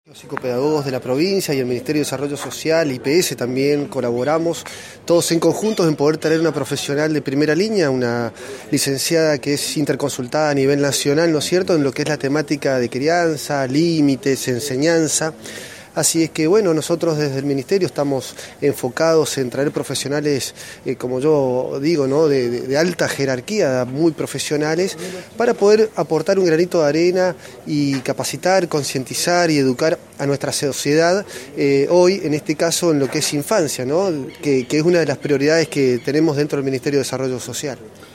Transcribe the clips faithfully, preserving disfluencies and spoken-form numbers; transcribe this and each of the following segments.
Los psicopedagogos de la provincia y el Ministerio de Desarrollo Social, I P S también colaboramos, todos en conjunto en poder traer una profesional de primera línea, una licenciada que es interconsultada a nivel nacional, ¿no es cierto?, en lo que es la temática de crianza, límites, enseñanza. Así es que bueno, nosotros desde el Ministerio estamos enfocados en traer profesionales, eh, como yo digo, ¿no? de, de, de alta jerarquía, muy profesionales, para poder aportar un granito de arena y capacitar, concientizar y educar a nuestra sociedad, eh, hoy en este caso en lo que es infancia, ¿no? que, que es una de las prioridades que tenemos dentro del Ministerio de Desarrollo Social.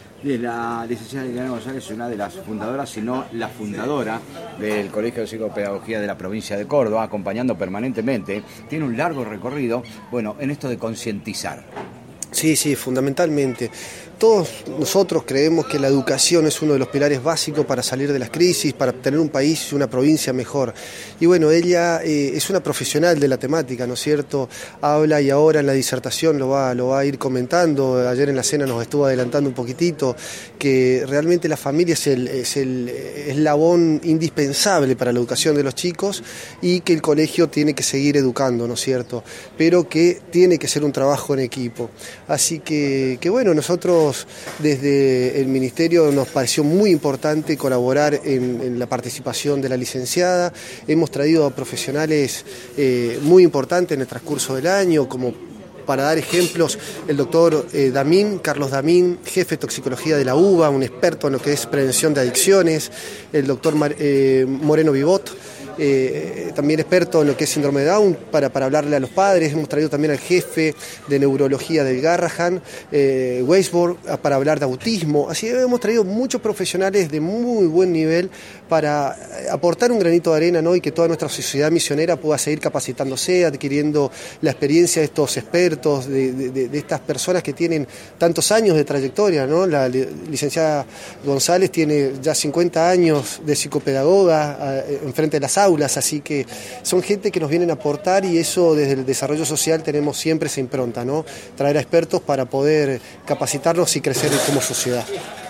La licenciada Liliana González es una de las fundadoras, si no la fundadora del Colegio de Psicopedagogía de la provincia de Córdoba, acompañando permanentemente. Tiene un largo recorrido, bueno, en esto de concientizar. Sí, sí, fundamentalmente. Todos nosotros creemos que la educación es uno de los pilares básicos para salir de las crisis, para tener un país y una provincia mejor. Y bueno, ella eh, es una profesional de la temática, ¿no es cierto? Habla y ahora en la disertación lo va, lo va a ir comentando. Ayer en la cena nos estuvo adelantando un poquitito que realmente la familia es el, es el eslabón indispensable para la educación de los chicos y que el colegio tiene que seguir educando, ¿no es cierto? Pero que tiene que ser un trabajo en equipo. Así que, que bueno, nosotros desde el Ministerio nos pareció muy importante colaborar en, en la participación de la licenciada. Hemos traído a profesionales eh, muy importantes en el transcurso del año, como para dar ejemplos, el doctor eh, Damín, Carlos Damín, jefe de toxicología de la U B A, un experto en lo que es prevención de adicciones, el doctor Mar, eh, Moreno Vivot, Eh, también experto en lo que es síndrome de Down, para, para hablarle a los padres. Hemos traído también al jefe de neurología del Garrahan, eh, Weisborg, para hablar de autismo. Así que hemos traído muchos profesionales de muy buen nivel para aportar un granito de arena, ¿no? Y que toda nuestra sociedad misionera pueda seguir capacitándose, adquiriendo la experiencia de estos expertos, de, de, de estas personas que tienen tantos años de trayectoria, ¿no? La licenciada González tiene ya cincuenta años de psicopedagoga eh, enfrente de las aulas, así que son gente que nos vienen a aportar, y eso desde el desarrollo social tenemos siempre esa impronta, ¿no? Traer a expertos para poder capacitarnos y crecer como sociedad.